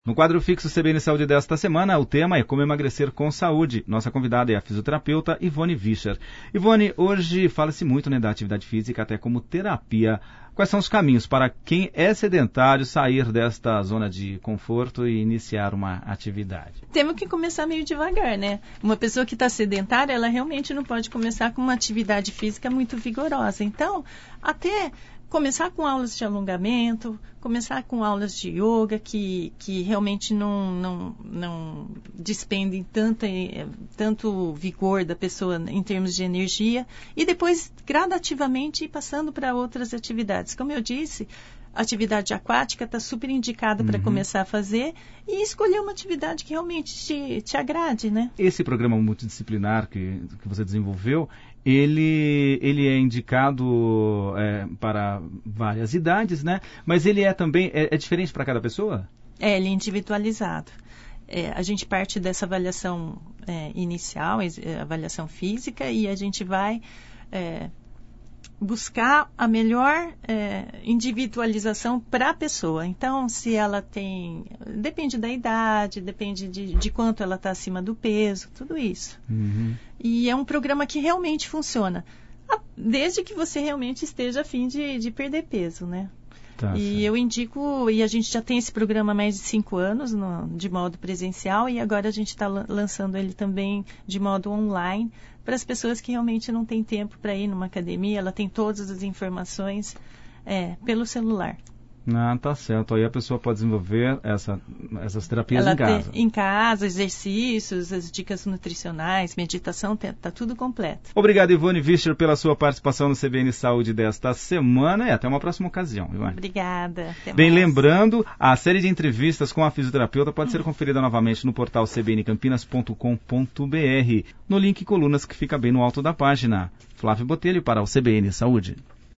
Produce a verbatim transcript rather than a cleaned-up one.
No quadro fixo C B N Saúde desta semana, o tema é como emagrecer com saúde. Nossa convidada é a fisioterapeuta Ivone Vischer. Ivone, hoje fala-se muito, né, da atividade física até como terapia. Quais são os caminhos para quem é sedentário sair desta zona de conforto e iniciar uma atividade? Temos que começar meio devagar, né? Uma pessoa que está sedentária, ela realmente não pode começar com uma atividade física muito vigorosa. Então, até começar com aulas de alongamento, começar com aulas de yoga que, que realmente não, não, não despendem tanta, tanto vigor da pessoa em termos de energia e depois gradativamente ir passando para outras atividades. Como eu disse, a atividade aquática está super indicada para uhum. começar a fazer e escolher uma atividade que realmente te, te agrade, né? Esse programa multidisciplinar que, que você desenvolveu, ele, ele é indicado é, para várias idades, né? Mas ele é também, é, é diferente para cada pessoa? É, ele é individualizado. É, a gente parte dessa avaliação é, inicial, avaliação física, e a gente vai é, buscar a melhor é, individualização para a pessoa. Então, se ela tem... Depende da idade, depende de, de quanto ela está acima do peso, tudo isso. Uhum. E é um programa que realmente funciona, desde que você realmente esteja a fim de, de perder peso, né? Tá, e certo. Eu indico, e a gente já tem esse programa há mais de cinco anos, no, de modo presencial, e agora a gente está lançando ele também de modo online, para as pessoas que realmente não têm tempo para ir numa academia, ela tem todas as informações é, pelo celular. Ah, tá certo. Aí a pessoa pode desenvolver essa, essas terapias ela em casa. Tem, em casa, exercícios, as dicas nutricionais, meditação, está tudo completo. Obrigado, Ivone Vischer, pela sua participação no C B N Saúde desta semana e até uma próxima ocasião, Ivone. Obrigada. Até Bem, mais. lembrando, a série de entrevistas com a fisioterapeuta pode ser conferida novamente no portal c b n campinas ponto com ponto b r, no link colunas que fica bem no alto da página. Flávio Botelho para o C B N Saúde.